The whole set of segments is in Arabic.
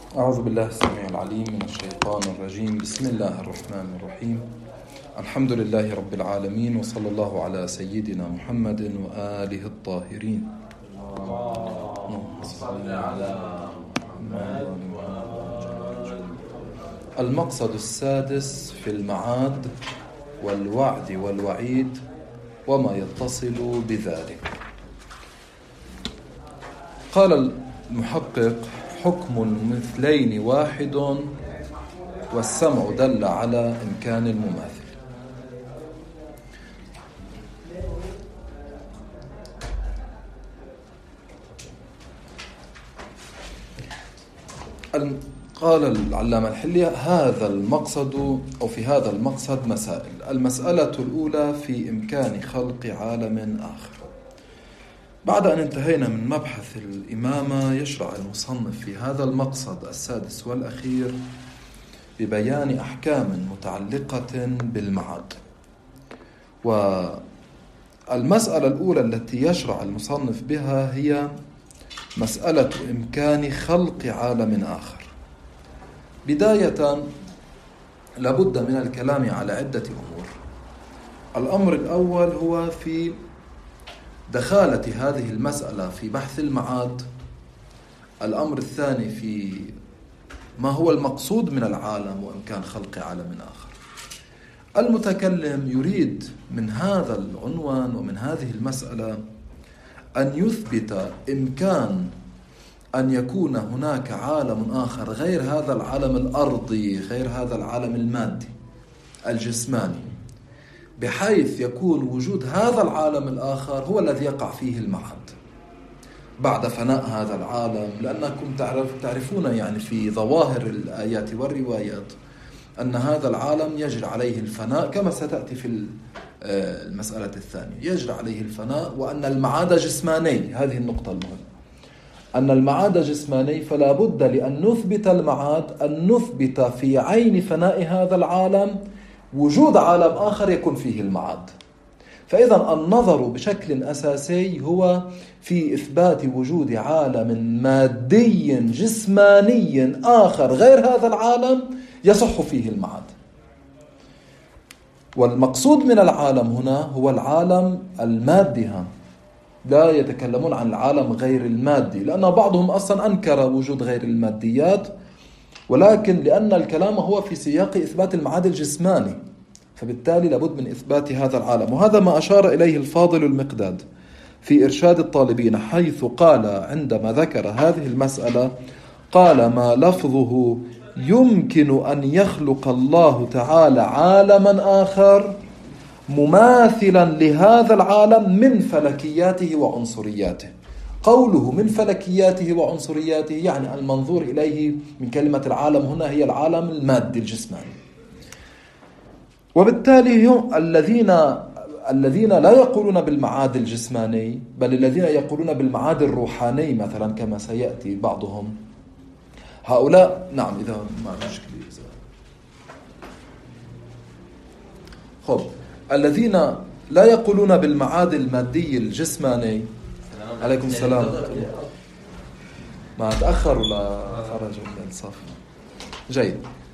أعوذ بالله السميع العليم من الشيطان الرجيم. بسم الله الرحمن الرحيم. الحمد لله رب العالمين، وصلى الله على سيدنا محمد وآله الطاهرين. اللهم صل على محمد. المقصد السادس في المعاد والوعد والوعيد وما يتصل بذلك. قال المحقق: حكم المثلين واحد، والسمع دل على إمكان المماثل. قال العلامة الحلي: هذا المقصد أو في هذا المقصد مسائل. المسألة الأولى في إمكان خلق عالم آخر. بعد أن انتهينا من مبحث الإمامة، يشرع المصنف في هذا المقصد السادس والأخير ببيان أحكام متعلقة بالمعاد. والمسألة الأولى التي يشرع المصنف بها هي مسألة إمكان خلق عالم آخر. بداية لابد من الكلام على عدة أمور. الأمر الأول هو في دخالة هذه المسألة في بحث المعاد. الأمر الثاني في ما هو المقصود من العالم وإمكان خلق عالم آخر. المتكلم يريد من هذا العنوان ومن هذه المسألة أن يثبت إمكان أن يكون هناك عالم آخر غير هذا العالم الأرضي، غير هذا العالم المادي الجسماني، بحيث يكون وجود هذا العالم الآخر هو الذي يقع فيه المعاد بعد فناء هذا العالم. لأنكم تعرفون يعني في ظواهر الآيات والروايات أن هذا العالم يجري عليه الفناء، كما ستأتي في المسألة الثانية، يجري عليه الفناء، وأن المعاد جسماني. هذه النقطة المهمة، أن المعاد جسماني، فلا بد لأن نثبت المعاد أن نثبت في عين فناء هذا العالم وجود عالم آخر يكون فيه المعاد. فإذا النظر بشكل أساسي هو في إثبات وجود عالم مادي جسماني آخر غير هذا العالم يصح فيه المعاد. والمقصود من العالم هنا هو العالم المادي، لا يتكلمون عن العالم غير المادي، لأن بعضهم أصلا أنكر وجود غير الماديات، ولكن لأن الكلام هو في سياق إثبات المعاد الجسماني، فبالتالي لابد من إثبات هذا العالم. وهذا ما أشار إليه الفاضل المقداد في إرشاد الطالبين، حيث قال عندما ذكر هذه المسألة، قال: ما لفظه يمكن أن يخلق الله تعالى عالما آخر مماثلا لهذا العالم من فلكياته وعنصرياته. قوله من فلكياته وعنصرياته يعني المنظور إليه من كلمة العالم هنا هي العالم المادي الجسماني. وبالتالي هم الذين لا يقولون بالمعاد الجسماني، بل الذين يقولون بالمعاد الروحاني مثلا كما سيأتي بعضهم، هؤلاء نعم إذا ما مشكلة. خب، الذين لا يقولون بالمعاد المادي الجسماني. عليكم السلام. ما تأخر ولا خرج من الصف؟ جيد.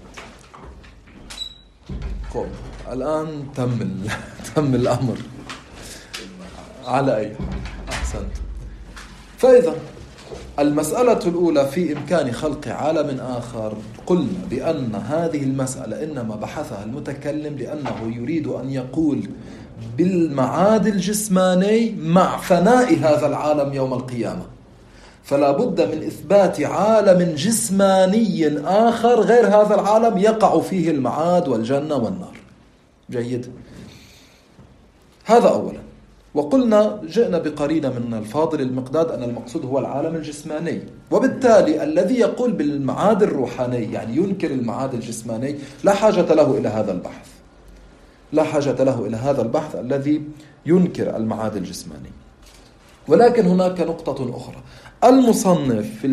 خب، الآن تم الأمر على أي حال. أحسنت. فإذا المسألة الأولى في إمكان خلق عالم آخر، قلنا بأن هذه المسألة إنما بحثها المتكلم لأنه يريد أن يقول بالمعاد الجسماني مع فناء هذا العالم يوم القيامة، فلا بد من إثبات عالم جسماني آخر غير هذا العالم يقع فيه المعاد والجنة والنار. جيد، هذا أولا. وقلنا جئنا بقرينة من الفاضل المقداد أن المقصود هو العالم الجسماني، وبالتالي الذي يقول بالمعاد الروحاني يعني ينكر المعاد الجسماني لا حاجة له إلى هذا البحث، لا حاجة له إلى هذا البحث الذي ينكر المعاد الجسماني. ولكن هناك نقطة أخرى. المصنف في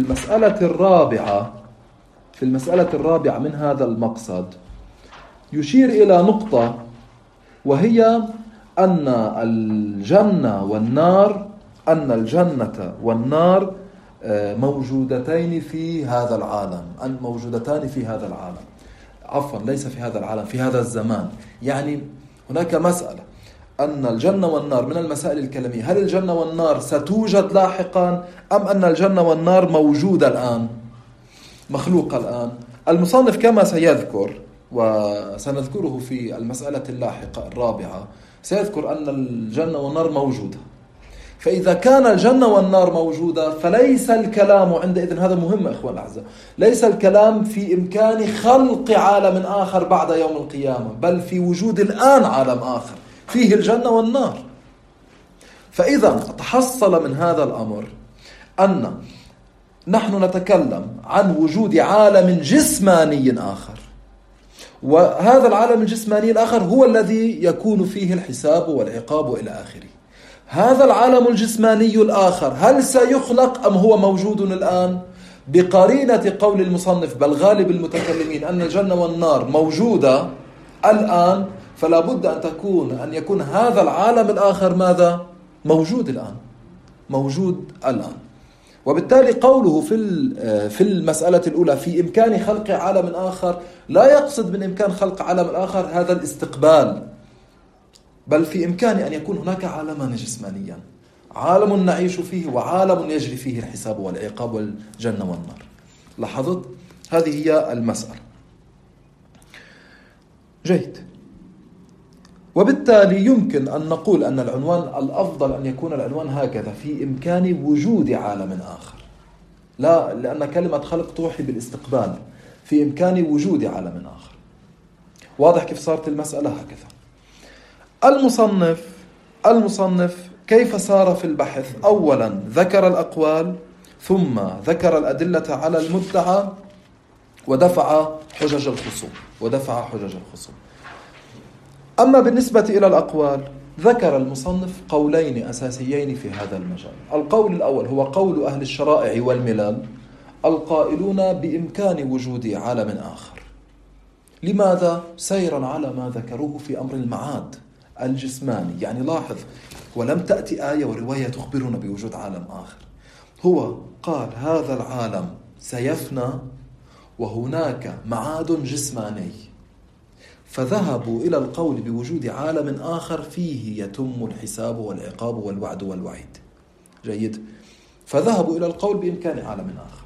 المسألة الرابعة من هذا المقصد يشير إلى نقطة، وهي أن الجنة والنار موجودتين في هذا العالم، أن موجودتان في هذا العالم، عفوا ليس في هذا العالم، في هذا الزمان. يعني هناك مسألة أن الجنة والنار من المسائل الكلامية، هل الجنة والنار ستوجد لاحقا أم أن الجنة والنار موجودة الآن مخلوقة الآن؟ المصنف كما سيذكر وسنذكره في المسألة اللاحقة الرابعة سيذكر أن الجنة والنار موجودة. فإذا كان الجنة والنار موجودة فليس الكلام عندئذ، هذا مهم أخوان الأعزاء، ليس الكلام في إمكان خلق عالم آخر بعد يوم القيامة، بل في وجود الآن عالم آخر فيه الجنة والنار. فإذا تحصل من هذا الأمر أن نحن نتكلم عن وجود عالم جسماني آخر، وهذا العالم الجسماني الآخر هو الذي يكون فيه الحساب والعقاب إلى آخره. هذا العالم الجسماني الآخر هل سيخلق أم هو موجود الآن؟ بقرينة قول المصنف بل غالب المتكلمين أن الجنة والنار موجودة الآن، فلا بد أن يكون هذا العالم الآخر ماذا؟ موجود الآن، موجود الآن. وبالتالي قوله في المسألة الأولى في إمكان خلق عالم آخر لا يقصد من إمكان خلق عالم الآخر هذا الاستقبال، بل في إمكان أن يكون هناك عالمان جسمانيا، عالم نعيش فيه وعالم يجري فيه الحساب والعقاب والجنة والنار. لاحظت؟ هذه هي المسألة. جيد. وبالتالي يمكن أن نقول أن العنوان الأفضل أن يكون العنوان هكذا: في إمكان وجود عالم آخر، لا لأن كلمة خلق توحي بالاستقبال، في إمكان وجود عالم آخر. واضح كيف صارت المسألة هكذا؟ المصنف كيف سار في البحث؟ أولا ذكر الأقوال، ثم ذكر الأدلة على المدعى، ودفع حجج الخصوم. أما بالنسبة إلى الأقوال ذكر المصنف قولين أساسيين في هذا المجال. القول الأول هو قول أهل الشرائع والملل القائلون بإمكان وجود عالم آخر. لماذا؟ سيرا على ما ذكروه في أمر المعاد الجسماني. يعني لاحظ، ولم تأتي آية ورواية تخبرنا بوجود عالم آخر، هو قال هذا العالم سيفنى وهناك معاد جسماني، فذهبوا إلى القول بوجود عالم آخر فيه يتم الحساب والعقاب والوعد والوعيد. جيد. فذهبوا إلى القول بإمكان عالم آخر.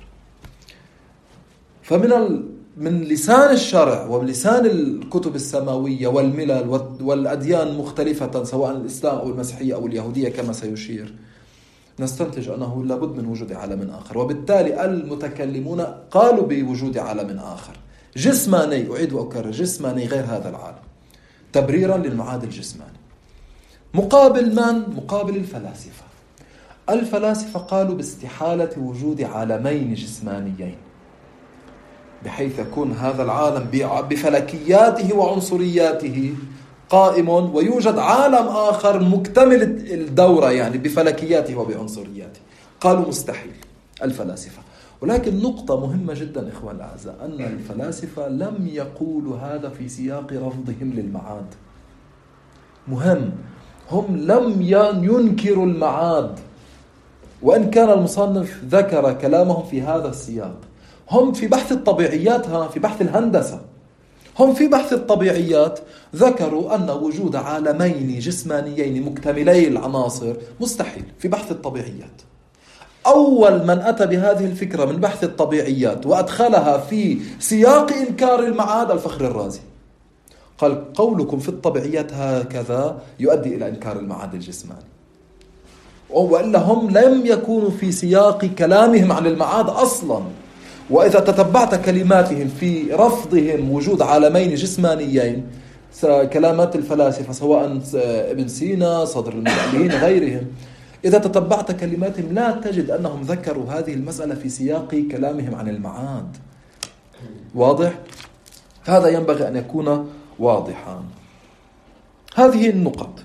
من لسان الشرع وبلسان الكتب السماوية والملل والأديان مختلفة سواء الإسلام أو المسيحية أو اليهودية كما سيشير، نستنتج أنه لابد من وجود عالم آخر. وبالتالي المتكلمون قالوا بوجود عالم آخر جسماني، أعيد وأكرر، جسماني غير هذا العالم، تبريرا للمعاد الجسماني. مقابل من؟ مقابل الفلاسفة. الفلاسفة قالوا باستحالة وجود عالمين جسمانيين، بحيث يكون هذا العالم بفلكياته وعنصرياته قائم ويوجد عالم آخر مكتمل الدورة، يعني بفلكياته وبعنصرياته. قالوا مستحيل الفلاسفة. ولكن نقطة مهمة جدا إخوان الأعزاء، أن الفلاسفة لم يقولوا هذا في سياق رفضهم للمعاد. مهم، هم لم ينكروا المعاد، وإن كان المصنف ذكر كلامهم في هذا السياق. هم في بحث الطبيعيات، في بحث الهندسة، هم في بحث الطبيعيات ذكروا أن وجود عالمين جسمانيين مكتملي العناصر مستحيل في بحث الطبيعيات. أول من أتى بهذه الفكرة من بحث الطبيعيات وأدخلها في سياق إنكار المعاد الفخر الرازي. قال قولكم في الطبيعيات هكذا يؤدي إلى إنكار المعاد الجسماني، وإلا هم لم يكونوا في سياق كلامهم عن المعاد أصلا. وإذا تتبعت كلماتهم في رفضهم وجود عالمين جسمانيين، كلمات الفلاسفة سواء ابن سينا، صدر المتألهين، غيرهم، إذا تتبعت كلماتهم لا تجد أنهم ذكروا هذه المسألة في سياق كلامهم عن المعاد. واضح؟ هذا ينبغي أن يكون واضحا. هذه النقط.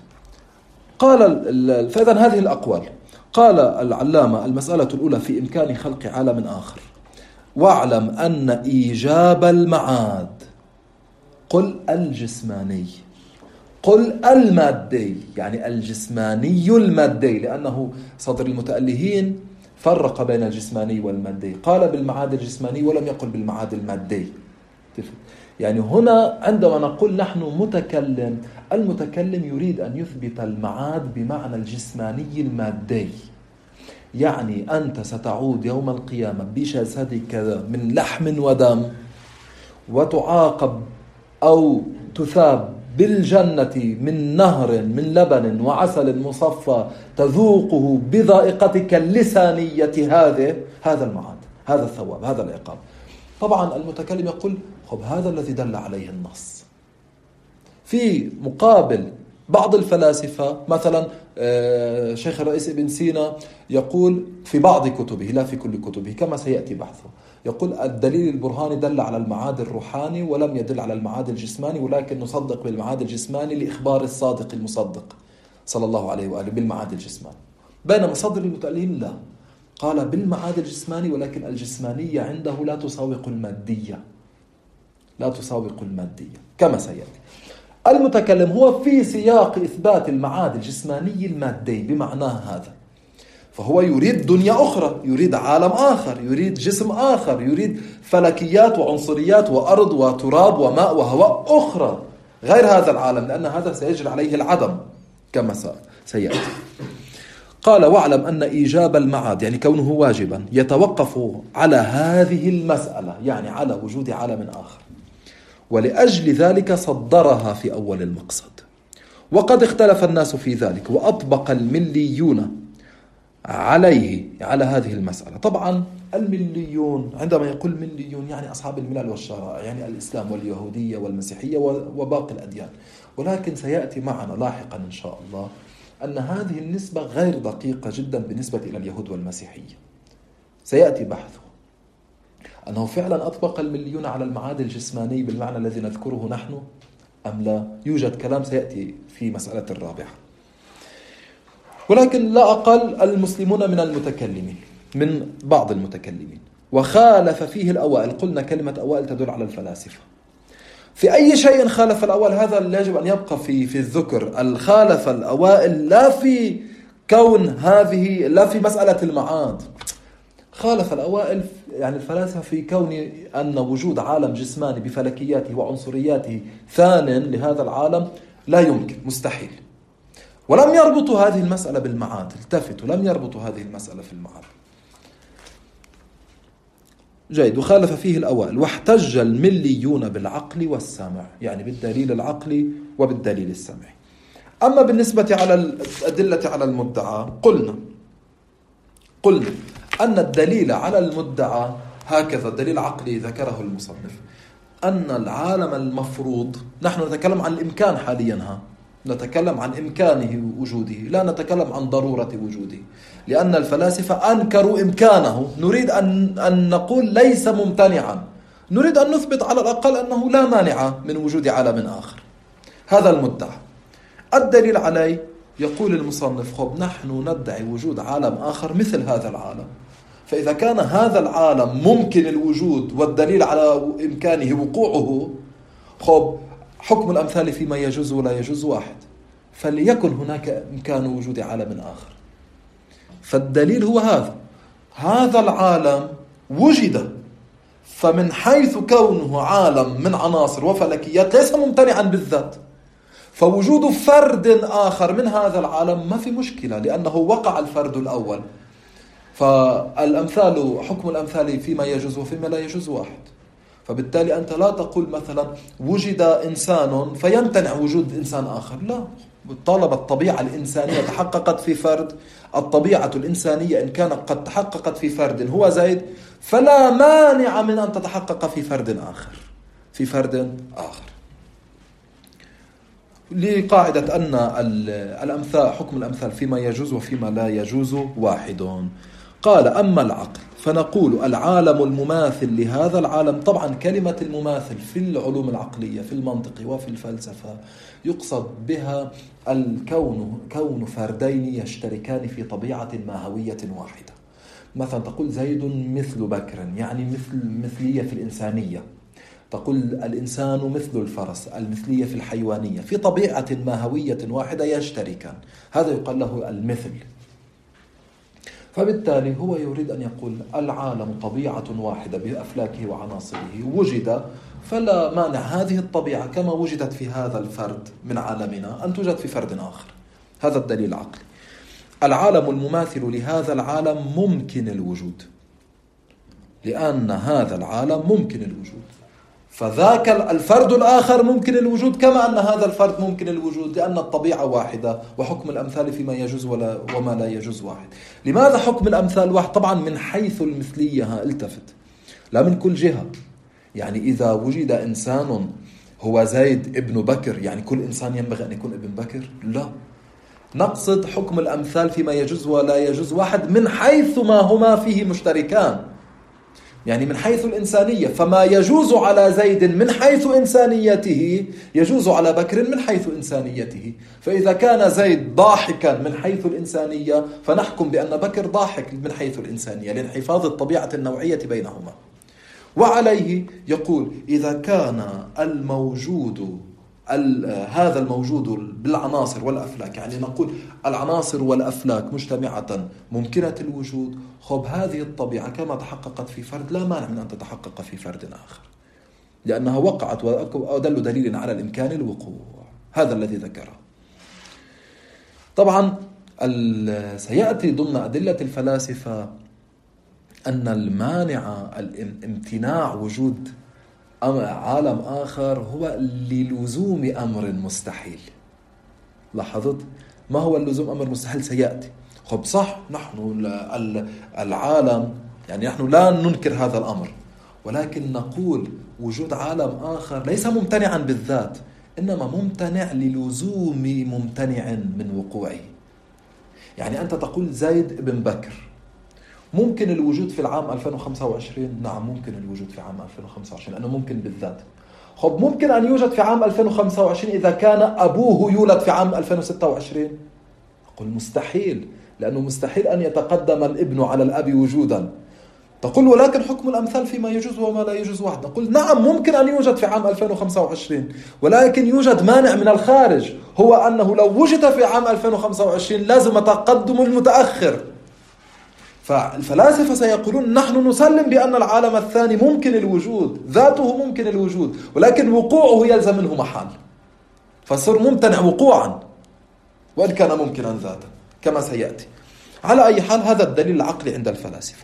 فإذا هذه الأقوال. قال العلامة: المسألة الأولى في إمكان خلق عالم آخر، واعلم أن إيجاب المعاد، قل الجسماني، قل المادي، يعني الجسماني المادي، لأنه صدر المتألهين فرق بين الجسماني والمادي، قال بالمعاد الجسماني ولم يقل بالمعاد المادي. يعني هنا عندما نقول نحن متكلم، المتكلم يريد أن يثبت المعاد بمعنى الجسماني المادي. يعني أنت ستعود يوم القيامة بجسدك من لحم ودم، وتعاقب أو تثاب بالجنة من نهر من لبن وعسل مصفى تذوقه بذائقتك اللسانية. هذا المعاد، هذا الثواب، هذا العقاب. طبعا المتكلم يقول خب هذا الذي دل عليه النص. في مقابل بعض الفلاسفة مثلا شيخ الرئيس ابن سينا يقول في بعض كتبه، لا في كل كتبه كما سيأتي بحثه، يقول الدليل البرهاني دل على المعاد الروحاني ولم يدل على المعاد الجسماني، ولكن نصدق بالمعاد الجسماني لإخبار الصادق المصدق صلى الله عليه وآله بالمعاد الجسماني. بينما صدر المتألين لا، قال بالمعاد الجسماني، ولكن الجسمانية عنده لا تساوق المادية، لا تساوق المادية كما سيأتي. المتكلم هو في سياق إثبات المعاد الجسماني المادي بمعناه هذا، فهو يريد دنيا أخرى، يريد عالم آخر، يريد جسم آخر، يريد فلكيات وعنصريات وأرض وتراب وماء وهواء أخرى غير هذا العالم، لأن هذا سيجري عليه العدم كما سيأتي. قال واعلم أن إيجاب المعاد يعني كونه واجبا يتوقف على هذه المسألة، يعني على وجود عالم آخر، ولأجل ذلك صدرها في أول المقصد. وقد اختلف الناس في ذلك، وأطبق المليون عليه على هذه المسألة. طبعا المليون عندما يقول مليون يعني أصحاب الملل والشرائع، يعني الإسلام واليهودية والمسيحية وباقي الأديان، ولكن سيأتي معنا لاحقا إن شاء الله أن هذه النسبة غير دقيقة جدا بالنسبة إلى اليهود والمسيحية. سيأتي بحثه أنه فعلا أطبق المليون على المعاد الجسماني بالمعنى الذي نذكره نحن أم لا. يوجد كلام سيأتي في مسألة الرابعة. ولكن لا أقل المسلمون من المتكلمين، من بعض المتكلمين، وخالف فيه الأوائل. قلنا كلمة أوائل تدل على الفلاسفة. في أي شيء خالف الأوائل هذا يجب أن يبقى في الذكر. الخالف الأوائل لا في كون هذه، لا في مسألة المعاد. خالف الأوائل يعني الفلاسفة في كون أن وجود عالم جسماني بفلكياته وعنصرياته ثان لهذا العالم لا يمكن، مستحيل. ولم يربطوا هذه المسألة بالمعاد. التفتوا، لم يربطوا هذه المسألة في المعاد. جيد. وخالف فيه الأوائل. واحتج المليون بالعقل والسمع، يعني بالدليل العقلي وبالدليل السمعي. أما بالنسبة على الأدلة على المدعى قلنا أن الدليل على المدعى هكذا، الدليل العقلي ذكره المصنف، أن العالم المفروض، نحن نتكلم عن الإمكان حاليا، نتكلم عن إمكانه وجوده، لا نتكلم عن ضرورة وجوده، لأن الفلاسفة أنكروا إمكانه. نريد أن نقول ليس ممتنعا، نريد أن نثبت على الأقل أنه لا مانع من وجود عالم آخر. هذا المدعى. الدليل عليه يقول المصنف خب نحن ندعي وجود عالم آخر مثل هذا العالم، فإذا كان هذا العالم ممكن الوجود والدليل على إمكانه وقوعه، خب حكم الأمثال فيما يجوز ولا يجوز واحد، فليكن هناك إمكان وجود عالم آخر. فالدليل هو هذا العالم وجد، فمن حيث كونه عالم من عناصر وفلكيات ليس ممتنعا بالذات، فوجود فرد آخر من هذا العالم ما في مشكلة، لأنه وقع الفرد الأول. فالأمثال، حكم الأمثال فيما يجوز وفيما لا يجوز واحد. فبالتالي أنت لا تقول مثلا وجد إنسان فيمتنع وجود إنسان آخر، لا. طالما الطبيعة الإنسانية تحققت في فرد، الطبيعة الإنسانية إن كانت قد تحققت في فرد هو زيد، فلا مانع من أن تتحقق في فرد آخر. لقاعدة أن الأمثال، حكم الأمثال فيما يجوز وفيما لا يجوز واحد. قال أما العقل فنقول العالم المماثل لهذا العالم. طبعا كلمة المماثل في العلوم العقلية في المنطق وفي الفلسفة يقصد بها كون فردين يشتركان في طبيعة ماهوية واحدة. مثلا تقول زيد مثل بكر، يعني مثلية في الإنسانية. تقول الإنسان مثل الفرس، المثلية في الحيوانية، في طبيعة ماهوية واحدة يشتركان، هذا يقال له المثل. فبالتالي هو يريد أن يقول العالم طبيعة واحدة بأفلاكه وعناصره وجد، فلا مانع هذه الطبيعة كما وجدت في هذا الفرد من عالمنا أن توجد في فرد آخر. هذا الدليل العقلي. العالم المماثل لهذا العالم ممكن الوجود، لأن هذا العالم ممكن الوجود، فذاك الفرد الآخر ممكن الوجود كما أن هذا الفرد ممكن الوجود، لأن الطبيعة واحدة وحكم الأمثال فيما يجوز وما لا يجوز واحد. لماذا حكم الأمثال واحد؟ طبعا من حيث المثلية، التفت، لا من كل جهة. يعني إذا وجد إنسان هو زيد ابن بكر، يعني كل إنسان ينبغي أن يكون ابن بكر؟ لا، نقصد حكم الأمثال فيما يجوز ولا يجوز واحد من حيث ما هما فيه مشتركان، يعني من حيث الإنسانية، فما يجوز على زيد من حيث إنسانيته يجوز على بكر من حيث إنسانيته. فإذا كان زيد ضاحكا من حيث الإنسانية فنحكم بأن بكر ضاحك من حيث الإنسانية لانحفاظ الطبيعة النوعية بينهما. وعليه يقول إذا كان الموجود هذا الموجود بالعناصر والأفلاك، يعني نقول العناصر والأفلاك مجتمعة ممكنة الوجود، خب هذه الطبيعة كما تحققت في فرد لا مانع من أن تتحقق في فرد آخر، لأنها وقعت وأدل دليل على الإمكان الوقوع. هذا الذي ذكره. طبعا سيأتي ضمن أدلة الفلاسفة أن المانع امتناع وجود عالم آخر هو للزوم أمر مستحيل. لاحظت ما هو اللزوم أمر مستحيل؟ سيأتي. خب صح، نحن العالم يعني نحن لا ننكر هذا الأمر، ولكن نقول وجود عالم آخر ليس ممتنعا بالذات، إنما ممتنع للزوم ممتنع من وقوعه. يعني أنت تقول زيد بن بكر ممكن الوجود في العام 2025؟ نعم ممكن الوجود في عام 2025 لأنه ممكن بالذات. خب ممكن أن يوجد في عام 2025 إذا كان أبوه يولد في عام 2026؟ أقول مستحيل، لأنه مستحيل أن يتقدم الابن على الأب وجودا. تقول ولكن حكم الأمثال فيما يجوز وما لا يجوز واحد. نقول نعم ممكن أن يوجد في عام 2025، ولكن يوجد مانع من الخارج، هو أنه لو وجد في عام 2025 لازم تقدم المتأخر. فالفلاسفة سيقولون نحن نسلم بأن العالم الثاني ممكن الوجود، ذاته ممكن الوجود، ولكن وقوعه يلزم منه محال، فصار ممتنع وقوعا وإن كان ممكنا ذاتا كما سيأتي. على أي حال هذا الدليل العقلي عند الفلاسفة.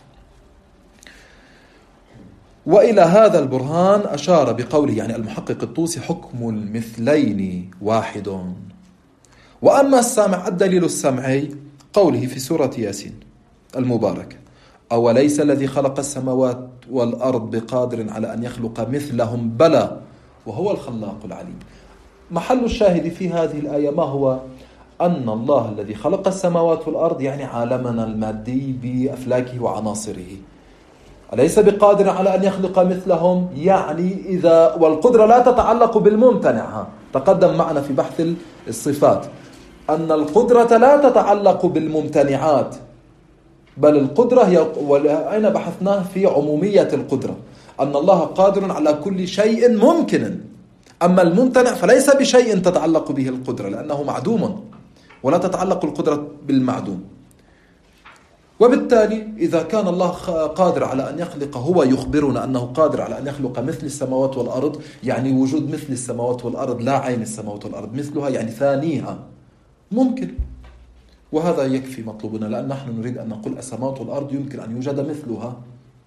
وإلى هذا البرهان أشار بقوله يعني المحقق الطوسي حكم المثلين واحد. وأما السامع الدليل السمعي قوله في سورة ياسين المباركة أوليس الذي خلق السماوات والأرض بقادر على أن يخلق مثلهم بلى وهو الخلاق العليم. محل الشاهد في هذه الآية ما هو؟ أن الله الذي خلق السماوات والأرض يعني عالمنا المادي بأفلاكه وعناصره، أليس بقادر على أن يخلق مثلهم؟ يعني إذا والقدرة لا تتعلق بالممتنع، تقدم معنا في بحث الصفات أن القدرة لا تتعلق بالممتنعات، بل القدرة هي أين بحثناه في عمومية القدرة، أن الله قادر على كل شيء ممكن، أما الممتنع فليس بشيء تتعلق به القدرة لأنه معدوم ولا تتعلق القدرة بالمعدوم. وبالتالي إذا كان الله قادر على أن يخلق، هو يخبرنا أنه قادر على أن يخلق مثل السماوات والأرض، يعني وجود مثل السماوات والأرض لا عين السماوات والأرض مثلها يعني ثانيها ممكن، وهذا يكفي مطلوبنا، لأن نحن نريد أن نقول السماوات والأرض يمكن أن يوجد مثلها.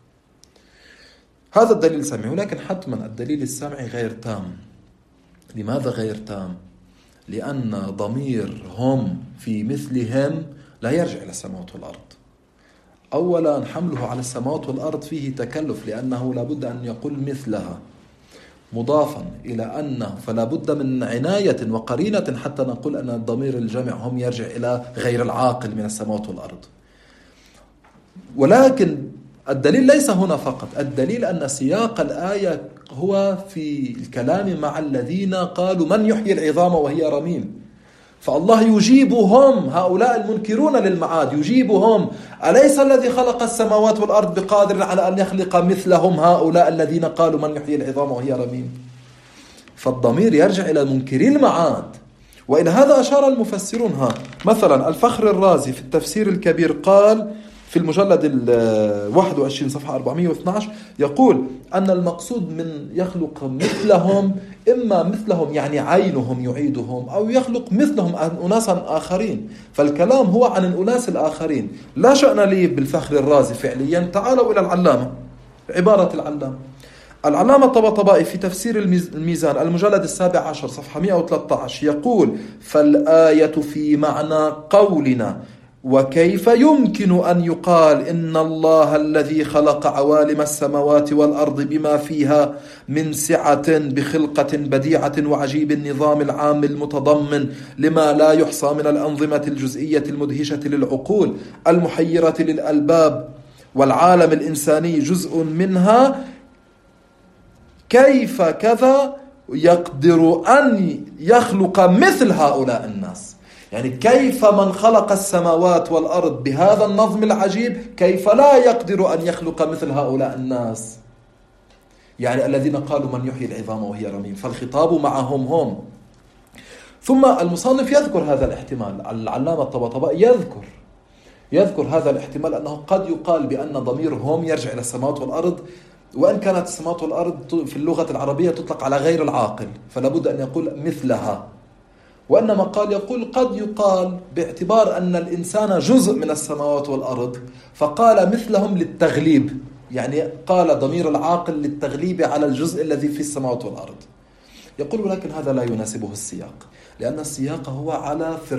هذا الدليل السمعي، ولكن حتما الدليل السمعي غير تام. لماذا غير تام؟ لأن ضمير هم في مثلهم لا يرجع إلى السماوات والأرض. أولا حمله على السماوات والأرض فيه تكلف، لأنه لابد أن يقول مثلها، مضافا إلى أنه فلا بد من عناية وقرينة حتى نقول أن الضمير الجمع هم يرجع إلى غير العاقل من السماوات والأرض. ولكن الدليل ليس هنا فقط، الدليل أن سياق الآية هو في الكلام مع الذين قالوا من يحيي العظام وهي رميم، فالله يجيبهم هؤلاء المنكرون للمعاد، يجيبهم أليس الذي خلق السماوات والأرض بقادر على أن يخلق مثلهم هؤلاء الذين قالوا من يحيي العظام وهي رميم. فالضمير يرجع إلى منكري المعاد. وإلى هذا أشار المفسرون. مثلا الفخر الرازي في التفسير الكبير قال في المجلد 21 صفحة 412 يقول أن المقصود من يخلق مثلهم إما مثلهم يعني عينهم يعيدهم، أو يخلق مثلهم أناسا آخرين. فالكلام هو عن الأناس الآخرين. لا شأن لي بالفخر الرازي فعليا. تعالوا إلى العلامة، عبارة العلامة الطباطبائي في تفسير الميزان المجلد 17 صفحة 113 يقول: فالآية في معنى قولنا. وكيف يمكن أن يقال إن الله الذي خلق عوالم السماوات والأرض بما فيها من سعة بخلقة بديعة وعجيب النظام العام المتضمن لما لا يحصى من الأنظمة الجزئية المدهشة للعقول المحيرة للألباب، والعالم الإنساني جزء منها، كيف كذا يقدر أن يخلق مثل هؤلاء الناس؟ يعني كيف من خلق السماوات والأرض بهذا النظم العجيب كيف لا يقدر أن يخلق مثل هؤلاء الناس؟ يعني الذين قالوا من يحيي العظام وهي رميم. فالخطاب معهم هم. ثم المصنف يذكر هذا الاحتمال، العلامة الطباطبائي يذكر هذا الاحتمال أنه قد يقال بأن ضمير هم يرجع إلى السماوات والأرض، وإن كانت السماوات والأرض في اللغة العربية تطلق على غير العاقل، فلا بد أن يقول مثلها. وإنما يقول قد يقال باعتبار أن الإنسان جزء من السماوات والأرض، فقال مثلهم للتغليب، يعني قال ضمير العاقل للتغليب على الجزء الذي في السماوات والأرض. يقول ولكن هذا لا يناسبه السياق، لأن السياق هو في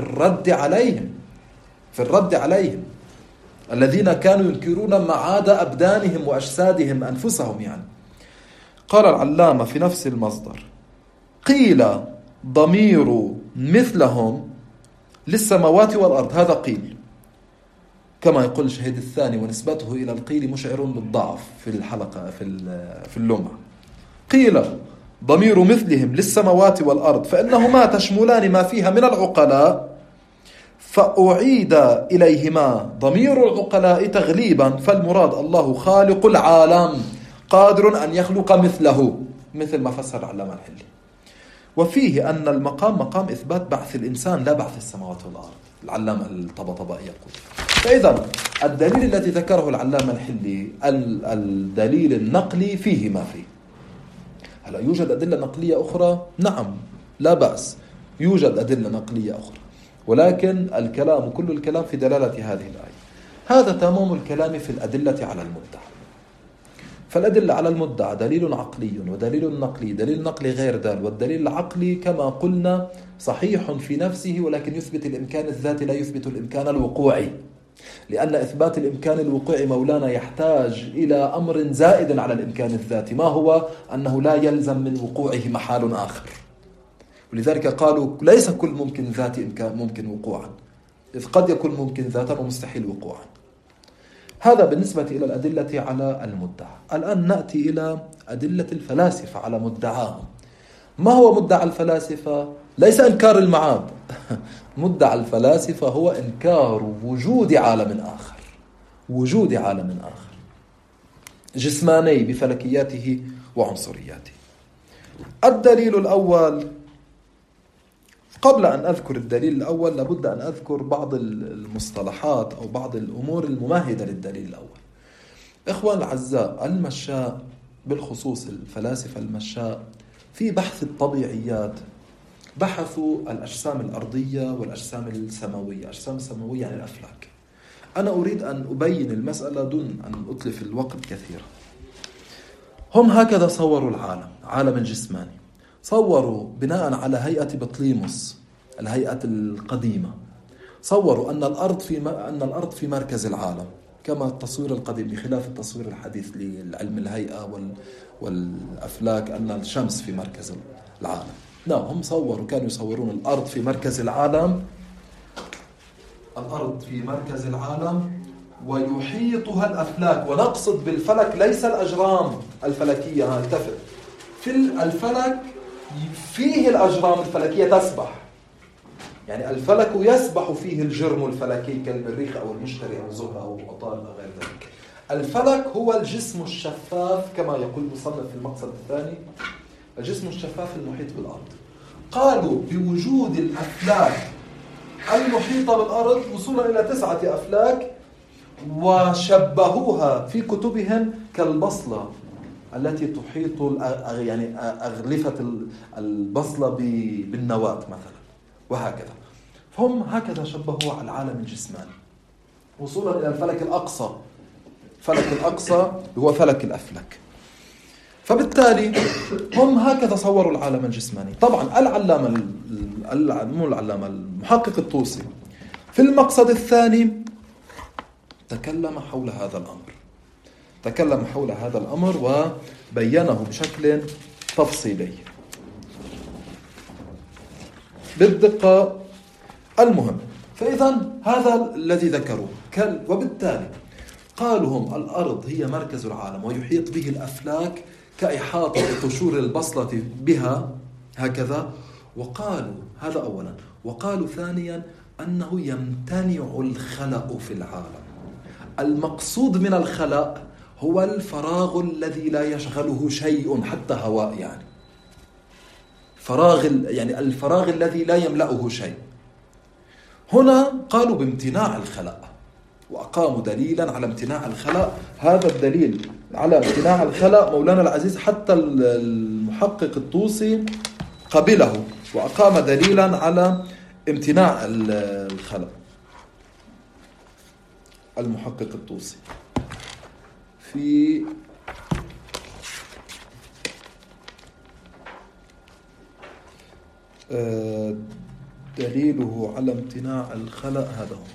الرد عليهم الذين كانوا ينكرون معاد أبدانهم وأجسادهم أنفسهم. يعني قال العلامة في نفس المصدر: قيل ضمير مثلهم للسماوات والأرض، هذا قيل كما يقول الشهيد الثاني، ونسبته إلى القيل مشعر بالضعف في الحلقة في اللمع. قيل ضمير مثلهم للسماوات والأرض فإنهما تشملان ما فيها من العقلاء، فأعيد إليهما ضمير العقلاء تغليبا، فالمراد الله خالق العالم قادر أن يخلق مثله، مثل ما فسر العلامة الحلي. وفيه أن المقام مقام إثبات بعث الإنسان لا بعث السماوات والأرض. العلامة الطباطبائي يقول: فإذا الدليل الذي ذكره العلامة الحلي الدليل النقلي فيه ما فيه. هل يوجد أدلة نقلية أخرى؟ نعم، لا بأس، يوجد أدلة نقلية أخرى، ولكن كل الكلام في دلالة هذه الآية. هذا تمام الكلام في الأدلة على المدعى. فالأدلة على المدعى دليل عقلي ودليل نقلي. دليل نقلي غير دال، والدليل العقلي كما قلنا صحيح في نفسه، ولكن يثبت الإمكان الذاتي لا يثبت الإمكان الوقوعي، لأن إثبات الإمكان الوقوعي مولانا يحتاج إلى أمر زائد على الإمكان الذاتي، ما هو أنه لا يلزم من وقوعه محال آخر. ولذلك قالوا ليس كل ممكن ذاتي ممكن وقوعا، إذ قد يكون ممكن ذاتا ومستحيل وقوعا. هذا بالنسبة إلى الأدلة على المدعى. الآن نأتي إلى أدلة الفلاسفة على مدعاهم. ما هو مدعى الفلاسفة؟ ليس إنكار المعاد. مدعى الفلاسفة هو إنكار وجود عالم آخر جسماني بفلكياته وعنصرياته. الدليل الأول، قبل أن أذكر الدليل الأول لابد أن أذكر بعض المصطلحات أو بعض الأمور الممهدة للدليل الأول. إخوان الأعزاء، المشاء بالخصوص الفلاسفة المشاء في بحث الطبيعيات بحثوا الأجسام الأرضية والأجسام السماوية. الأجسام السماوية يعني الأفلاك. أنا أريد أن أبين المسألة دون أن أتلف الوقت كثيرا. هم هكذا صوروا العالم، عالم الجسماني. صوروا بناء على هيئة بطليموس، الهيئة القديمة. صوروا أن الأرض في مركز العالم كما التصوير القديم، بخلاف التصوير الحديث للعلم الهيئة والأفلاك، أن الشمس في مركز العالم. نعم، هم كانوا يصورون الأرض في مركز العالم، ويحيطها الأفلاك. ونقصد بالفلك ليس الأجرام الفلكية، التفت في الفلك فيه الأجرام الفلكية تسبح، يعني الفلك يسبح فيه الجرم الفلكي كالمريخ أو المشتري أو زهرة أو عطارد أو غير ذلك. الفلك هو الجسم الشفاف كما يقول مصنف في المقصد الثاني، الجسم الشفاف المحيط بالأرض. قالوا بوجود الأفلاك المحيطة بالأرض وصولا إلى 9 أفلاك وشبهوها في كتبهم كالبصلة التي تحيط يعني أغلفة البصلة بالنواة مثلا، وهكذا. فهم هكذا شبهوا على العالم الجسماني وصولا إلى الفلك الأقصى. فلك الأقصى هو فلك الأفلك. فبالتالي هم هكذا صوروا العالم الجسماني. طبعا المحقق الطوسي في المقصد الثاني تكلم حول هذا الأمر وبينه بشكل تفصيلي بالدقة المهم. فإذا هذا الذي ذكروه. وبالتالي قالوا هم الأرض هي مركز العالم ويحيط به الأفلاك كإحاطة قشور البصلة بها هكذا. وقالوا هذا أولا. وقالوا ثانيا أنه يمتنع الخلأ في العالم. المقصود من الخلأ هو الفراغ الذي لا يشغله شيء حتى هواء، يعني الفراغ الذي لا يملأه شيء. هنا قالوا بامتناع الخلأ وأقاموا دليلا على امتناع الخلأ. هذا الدليل على امتناع الخلأ مولانا العزيز حتى المحقق الطوسي قبله وأقام دليلا على امتناع الخلأ. المحقق الطوسي في دليله على امتناع الخلأ هذا هو.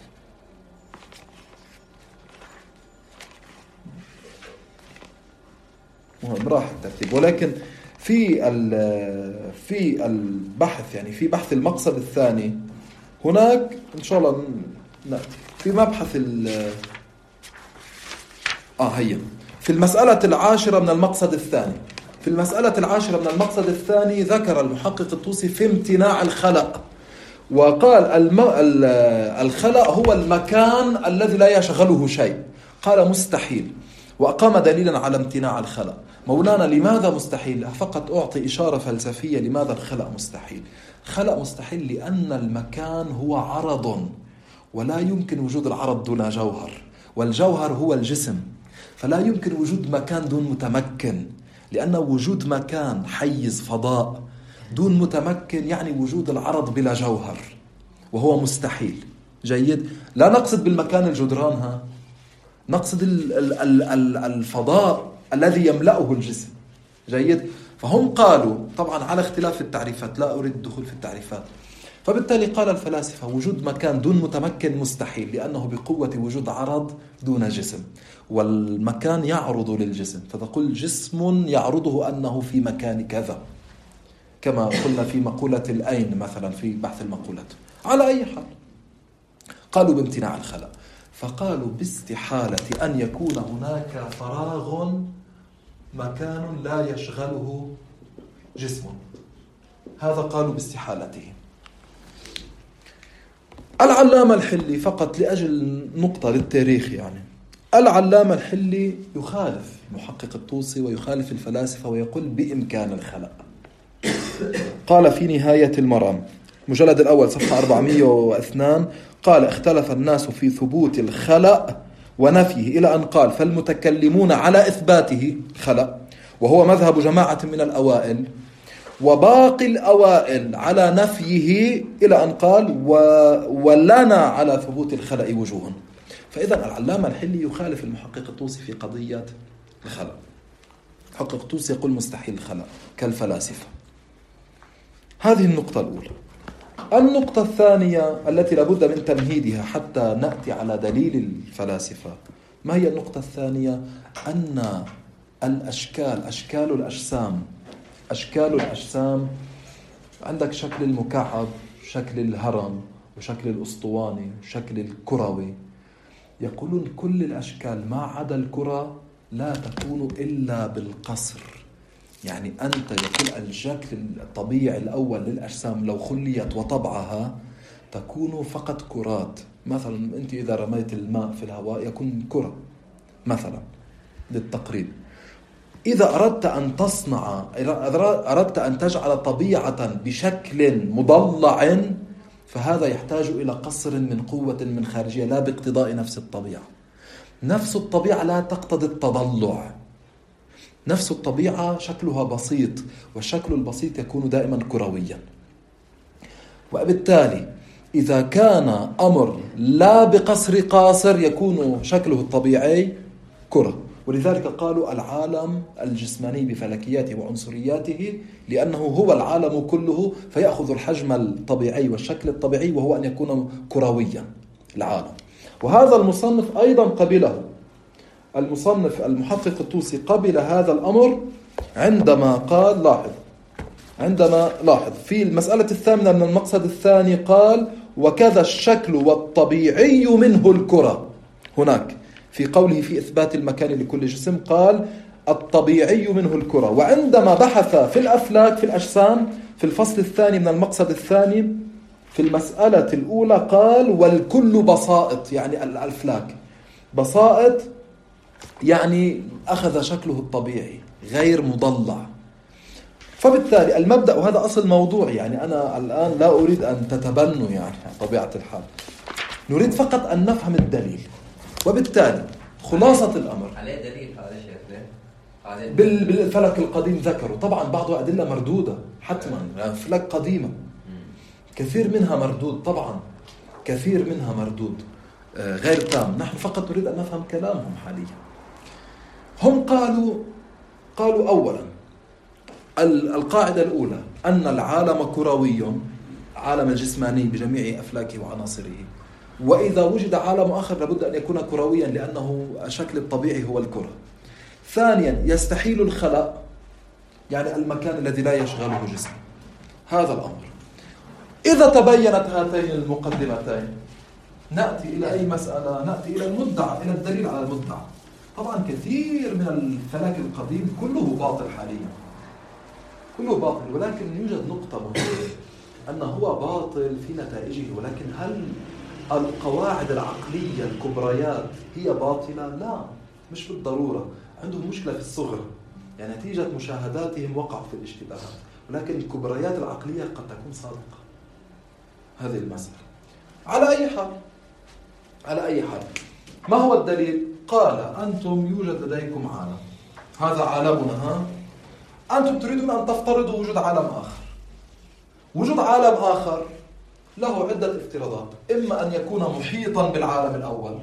مهم راح الترتيب، ولكن في البحث، يعني في بحث المقصد الثاني هناك إن شاء الله نأتي في مبحث هي في المسألة العاشرة من المقصد الثاني. في المسألة العاشرة من المقصد الثاني ذكر المحقق الطوسي في امتناع الخلأ وقال الخلأ هو المكان الذي لا يشغله شيء. قال مستحيل وأقام دليلا على امتناع الخلأ. مولانا لماذا مستحيل؟ فقط أعطي إشارة فلسفية لماذا الخلأ مستحيل. خلأ مستحيل لأن المكان هو عرض ولا يمكن وجود العرض دون جوهر، والجوهر هو الجسم، فلا يمكن وجود مكان دون متمكن، لأن وجود مكان حيز فضاء دون متمكن يعني وجود العرض بلا جوهر، وهو مستحيل. جيد؟ لا نقصد بالمكان الجدران، نقصد الفضاء الذي يملأه الجسم. جيد؟ فهم قالوا طبعا على اختلاف التعريفات، لا أريد الدخول في التعريفات. فبالتالي قال الفلاسفة وجود مكان دون متمكن مستحيل، لأنه بقوة وجود عرض دون جسم، والمكان يعرض للجسم، فتقول جسم يعرضه أنه في مكان كذا، كما قلنا في مقولة الأين مثلا في بحث المقولات. على أي حال قالوا بامتناع الخلأ. فقالوا باستحالة أن يكون هناك فراغ مكان لا يشغله جسم، هذا قالوا باستحالته. العلامة الحلي فقط لأجل نقطة للتاريخ، يعني العلامة الحلي يخالف محقق الطوسي ويخالف الفلاسفة ويقول بإمكان الخلأ. قال في نهاية المرام مجلد الأول صفحة 402 قال اختلف الناس في ثبوت الخلأ ونفيه إلى أن قال فالمتكلمون على إثباته خلأ وهو مذهب جماعة من الأوائل، وباقي الأوائل على نفيه إلى أن قال ولنا على ثبوت الخلأ وجوه. فإذا العلامة الحلي يخالف المحقق الطوسي في قضية الخلأ. المحقق الطوسي يقول مستحيل الخلأ كالفلاسفة. هذه النقطة الأولى. النقطة الثانية التي لابد من تمهيدها حتى نأتي على دليل الفلاسفة، ما هي النقطة الثانية؟ أن الأشكال، أشكال الأجسام عندك شكل المكعب، شكل الهرم، وشكل الأسطواني، وشكل الكروي. يقولون كل الأشكال ما عدا الكرة لا تكون إلا بالقصر. يعني أنت يقول الشكل الطبيعي الأول للأجسام لو خليت وطبعها تكون فقط كرات. مثلا أنت إذا رميت الماء في الهواء يكون كرة مثلا للتقريب. إذا أردت أن تصنع، أردت أن تجعل طبيعة بشكل مضلع، فهذا يحتاج إلى قصر من قوة من خارجية لا باقتضاء نفس الطبيعة. نفس الطبيعة لا تقتضي التضلع. نفس الطبيعة شكلها بسيط، والشكل البسيط يكون دائما كرويا. وبالتالي إذا كان أمر لا بقصر قاصر يكون شكله الطبيعي كرة. ولذلك قالوا العالم الجسماني بفلكياته وعنصرياته، لأنه هو العالم كله، فيأخذ الحجم الطبيعي والشكل الطبيعي، وهو أن يكون كرويا العالم. وهذا المصنف أيضا قبله، المصنف المحقق الطوسي قبل هذا الأمر عندما قال، لاحظ في المسألة الثامنة من المقصد الثاني قال: وكذا الشكل والطبيعي منه الكرة. هناك في قوله في إثبات المكان لكل جسم قال الطبيعي منه الكرة. وعندما بحث في الأفلاك في الأجسام في الفصل الثاني من المقصد الثاني في المسألة الأولى قال: والكل بسائط، يعني الأفلاك بسائط، يعني أخذ شكله الطبيعي غير مضلع. فبالتالي المبدأ، وهذا أصل موضوعي، يعني أنا الآن لا أريد أن تتبنوا يعني طبيعة الحال، نريد فقط أن نفهم الدليل. وبالتالي خلاصة الأمر عليه دليل هذا الشيء بالفلك القديم ذكروا طبعا بعض أدلة مردودة حتما، فلك قديمة كثير منها مردود، طبعا كثير منها مردود غير تام. نحن فقط نريد أن نفهم كلامهم حاليا. هم قالوا أولا القاعدة الأولى أن العالم كروي، عالم الجسماني بجميع أفلاكه وعناصره، وإذا وجد عالم آخر لابد أن يكون كرويا لأنه الشكل الطبيعي هو الكرة. ثانيا يستحيل الخلأ، يعني المكان الذي لا يشغله جسم. هذا الأمر إذا تبينت هاتين المقدمتين نأتي إلى أي مسألة؟ نأتي إلى المدعى، إلى الدليل على المدعى. طبعا كثير من الفلك القديم كله باطل حاليا، كله باطل، ولكن يوجد نقطة مهمة أنه هو باطل في نتائجه، ولكن هل القواعد العقلية الكبريات هي باطلة؟ لا، مش بالضرورة. عندهم مشكلة في الصغر، يعني نتيجة مشاهداتهم وقعوا في الاشتباهات، ولكن الكبريات العقلية قد تكون صادقة. هذه المسألة. على أي حال ما هو الدليل؟ قال أنتم يوجد لديكم عالم، هذا عالمنا، أنتم تريدون أن تفترضوا وجود عالم آخر. وجود عالم آخر له عدة افتراضات، إما أن يكون محيطا بالعالم الأول،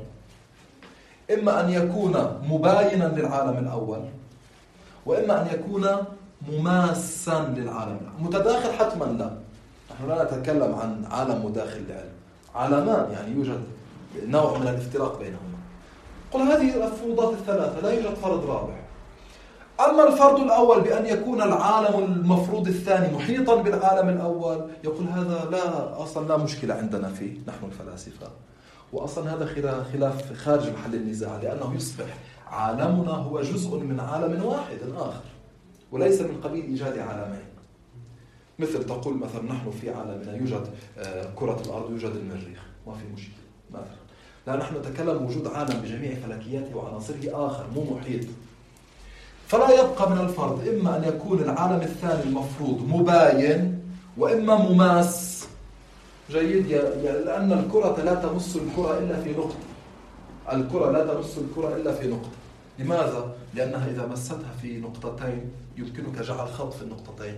إما أن يكون مباينا للعالم الأول، وإما أن يكون مماسا للعالم الأول. متداخل حتما لا، نحن لا نتكلم عن عالم مداخل لعلم، عالمان يعني يوجد نوع من الافتراق بينهما. قل هذه الفروضات الثلاثة لا يوجد فرض رابع. أما الفرض الأول بأن يكون العالم المفروض الثاني محيطا بالعالم الأول، يقول هذا أصلا لا مشكلة عندنا فيه نحن الفلاسفة، وأصلا هذا خلاف خارج محل النزاع، لأنه يصبح عالمنا هو جزء من عالم واحد آخر، وليس من قبيل إيجاد عالمين. مثل تقول مثلا نحن في عالمنا يوجد كرة الأرض، يوجد المريخ، ما في مشكلة مثلا. لا، نحن نتكلم وجود عالم بجميع فلكياته وعناصره آخر مو محيط. فلا يبقى من الفرض إما أن يكون العالم الثاني المفروض مباين، وإما مماس. جيد، لأن الكرة لا تمس الكرة إلا في نقطة. الكرة لا تمس الكرة إلا في نقطة. لماذا؟ لأنها إذا مستها في نقطتين يمكنك جعل خط في النقطتين،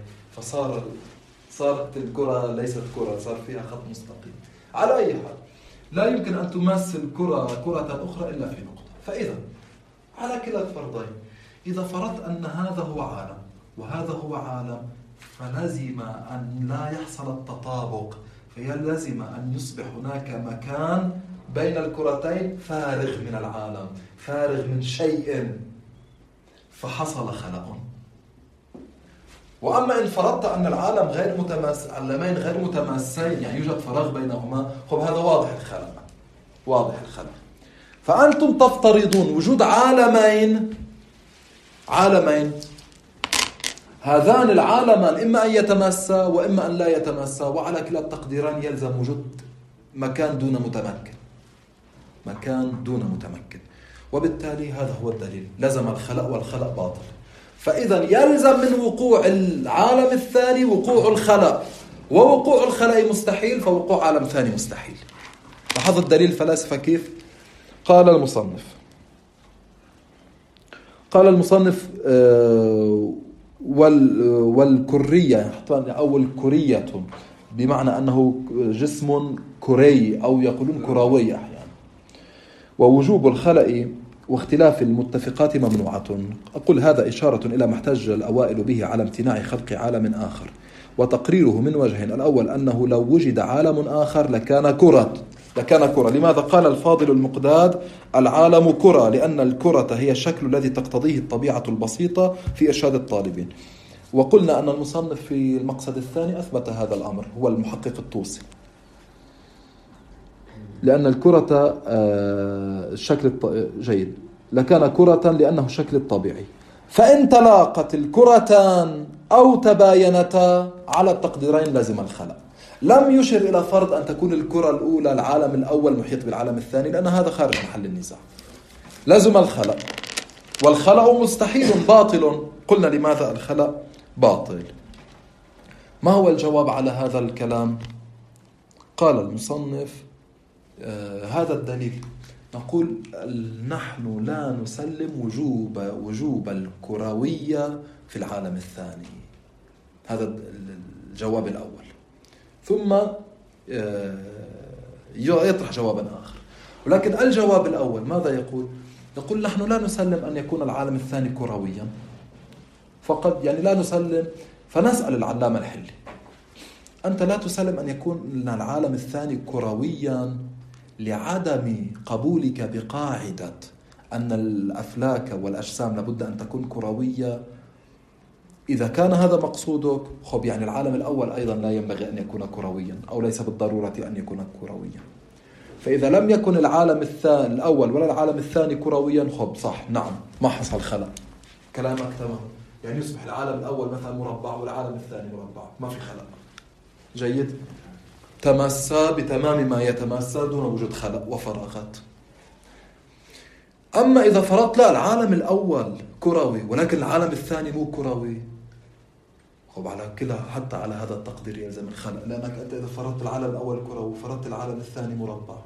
صارت الكرة ليست كرة، صار فيها خط مستقيم. على أي حال لا يمكن أن تمس الكرة كرة أخرى إلا في نقطة. فإذا على كلا الفرضين، إذا فرضت أن هذا هو عالم وهذا هو عالم، فلازم أن لا يحصل التطابق، فيلزم أن يصبح هناك مكان بين الكرتين فارغ من العالم، فارغ من شيء، فحصل خلأ. وأما إن فرضت أن العالم عالمين غير متماسين، يعني يوجد فراغ بينهما، هذا واضح الخلأ. فأنتم تفترضون وجود عالمين، هذان العالمان إما أن يتماسا وإما أن لا يتماسا، وعلى كلا التقديران يلزم وجود مكان دون متمكن. وبالتالي هذا هو الدليل، لزم الخلأ والخلأ باطل. فإذا يلزم من وقوع العالم الثاني وقوع الخلأ، ووقوع الخلأ مستحيل، فوقوع عالم ثاني مستحيل. لاحظ الدليل الفلاسفة كيف؟ قال المصنف قال المصنف والكرية أو الكرية بمعنى أنه جسم كري أو يقولون كروي أحيانا. ووجوب الخلأ واختلاف المتفقات ممنوعة. أقول هذا إشارة إلى ما احتج الأوائل به على امتناع خلق عالم آخر، وتقريره من وجهين: الأول أنه لو وجد عالم آخر لكان كرة. لماذا؟ قال الفاضل المقداد: العالم كرة، لأن الكرة هي الشكل الذي تقتضيه الطبيعة البسيطة في إرشاد الطالبين. وقلنا أن المصنف في المقصد الثاني أثبت هذا الأمر، هو المحقق الطوسي، لأن الكرة الشكل جيد، لكان كرة لأنه الشكل الطبيعي. فإن تلاقت الكرتان أو تباينتا على التقديرين لازم الخلأ. لم يشر إلى فرض أن تكون الكرة الأولى العالم الأول محيط بالعالم الثاني، لأن هذا خارج محل النزاع. لازم الخلأ، والخلأ مستحيل باطل. قلنا لماذا الخلأ باطل؟ ما هو الجواب على هذا الكلام؟ قال المصنف هذا الدليل. نقول نحن لا نسلم وجوب الكروية في العالم الثاني. هذا الجواب الأول. ثم يطرح جوابا آخر، ولكن الجواب الأول ماذا يقول؟ يقول نحن لا نسلم أن يكون العالم الثاني كرويا فقط، يعني لا نسلم. فنسأل العلامة الحلي: أنت لا تسلم أن يكون العالم الثاني كرويا لعدم قبولك بقاعدة أن الأفلاك والأجسام لابد أن تكون كروية. إذا كان هذا مقصودك، يعني العالم الأول أيضا لا ينبغي أن يكون كرويا، أو ليس بالضرورة أن يكون كرويا. فإذا لم يكن العالم الأول ولا العالم الثاني كرويا، صح، نعم، ما حصل خلأ. كلامك تمام، يعني يصبح العالم الأول مثلا مربع والعالم الثاني مربع، ما في خلأ. جيد، تماسا بتمام ما يتماسا دون وجود خلأ وفراغات. أما إذا فرضت لا العالم الأول كروي ولكن العالم الثاني مو كروي، على كلا حتى على هذا التقدير يلزم الخلأ، لأنك أنت إذا فرضت العالم الأول كروي وفرضت العالم الثاني مربع،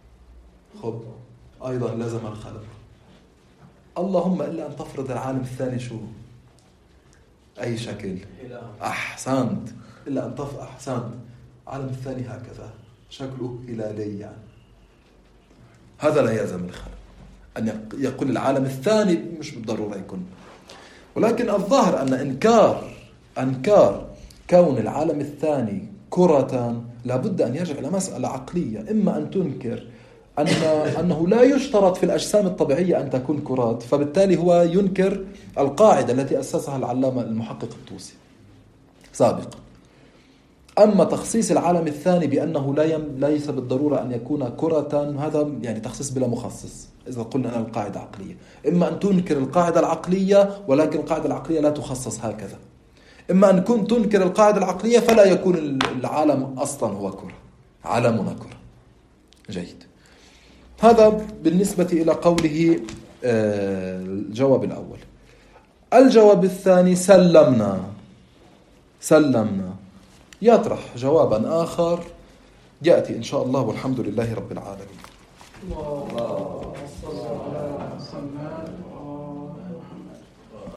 أيضا لازم الخلأ. اللهم إلا أن تفرض العالم الثاني شو؟ أي شكل؟ أحسنت. إلا أن أحسنت، العالم الثاني هكذا شكله هلالي، يعني هذا لا يلزم الخلأ. أن يقول العالم الثاني مش بالضرورة يكون. ولكن الظاهر أن أنكار كون العالم الثاني كرة لابد أن يرجع إلى مسألة عقلية. إما أن تنكر أنه لا يشترط في الأجسام الطبيعية أن تكون كرات، فبالتالي هو ينكر القاعدة التي أسسها العلامة المحقق الطوسي سابقا. أما تخصيص العالم الثاني بأنه ليس بالضرورة أن يكون كرة، هذا يعني تخصيص بلا مخصص. إذا قلنا أن القاعدة عقلية، إما أن تنكر القاعدة العقلية ولكن القاعدة العقلية لا تخصص هكذا، إما أن كنت تنكر القاعدة العقلية فلا يكون العالم أصلا هو كرة، عالمنا كرة. جيد، هذا بالنسبة إلى قوله الجواب الأول. الجواب الثاني سلمنا يطرح جوابا آخر يأتي إن شاء الله، والحمد لله رب العالمين.